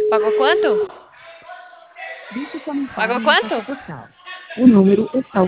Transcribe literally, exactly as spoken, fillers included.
Pagou quanto? Deixe sua mensagem Pagou na caixa quanto? postal. O número está